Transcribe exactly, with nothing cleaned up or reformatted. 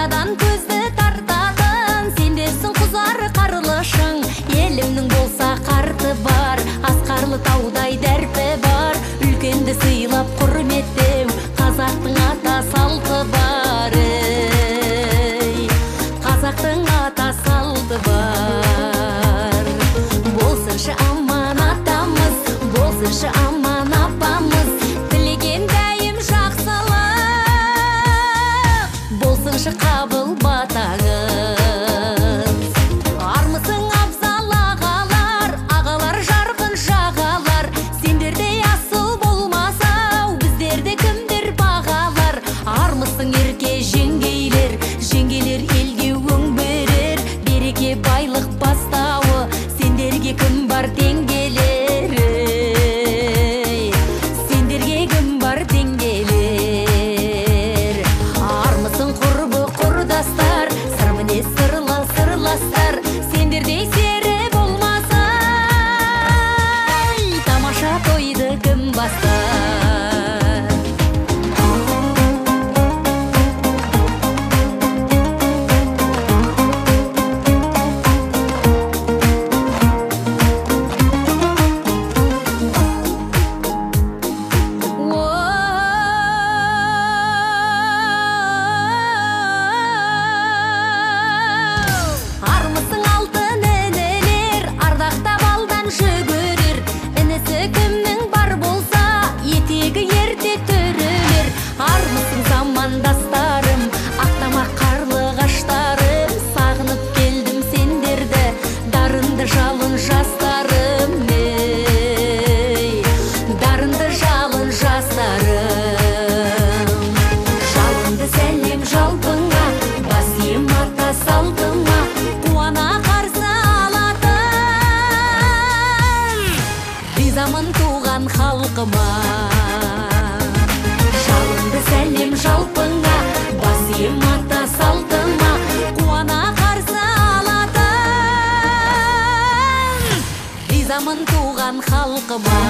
Қайрадан көзді тартатын, сендерсің құзар қарлышың. Елімнің болса қарты бар, асқарлы таудай дәрпі бар. Үлкенді сыйлап құрметтеу, қазақтың ата салты бар. Ей, қазақтың ата салты бар. Болсыншы аман атамыз, болсыншы аман апамыз, тілеген дәйім жақсылық, болсыншы қабыл батағыз. Армысың абзал ағалар, ағалар жарқын жағалар, сендердей асыл болмаса біздерде кімдер бағалар. Армысың ерке жеңгейлер, жеңгелер елге өң берер, береке байлық бастауы, сендерге кім бар теңгелер. Ей, сендерге кім бар теңгелер. Армысың құрбы құрдастар, сыр мінез сырлы сырластар, сендердей сері болмаса тамаша тойды кім бастар. Армысың алтын інілер, ардақтап алдан жүгірер, інісі кімнің бар болса етегі ерте түрілер. Армысың замандастарым, ақтамақ қарлығаштарым, сағынып келдім сендерді, дарынды жалын жастарым. Ей, дарынды жалын жастарым. Жалынды сәлем жалпыңа, бас ием ата салтыма, қуана қарсы алатын, ризамын туған халқыма. Жалынды сәлем жалпыңа, бас ием ата салтыма, қуана қарсы алатын, ризамын туған халқыма.